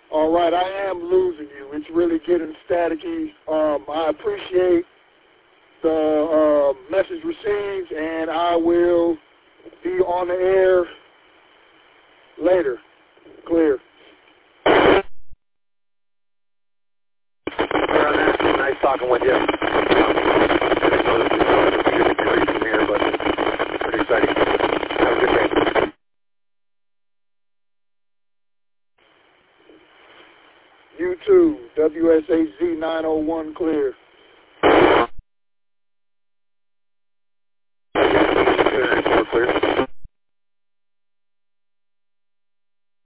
All right, I am losing you. It's really getting staticky. I appreciate the message received, and I will be on the air later. Clear. Nice talking with you. Here, but pretty exciting. Have a good day. You too. WSHZ 901 clear.